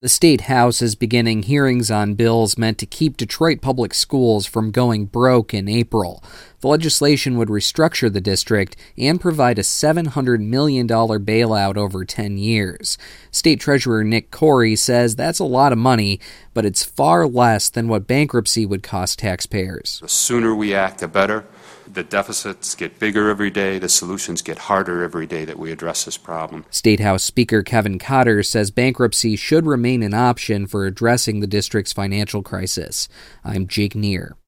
The State House is beginning hearings on bills meant to keep Detroit public schools from going broke in April. The legislation would restructure the district and provide a $700 million bailout over 10 years. State Treasurer Nick Corey says that's a lot of money, but it's far less than what bankruptcy would cost taxpayers. The sooner we act, the better. The deficits get bigger every day. The solutions get harder every day that we address this problem. State House Speaker Kevin Cotter says bankruptcy should remain an option for addressing the district's financial crisis. I'm Jake Neer.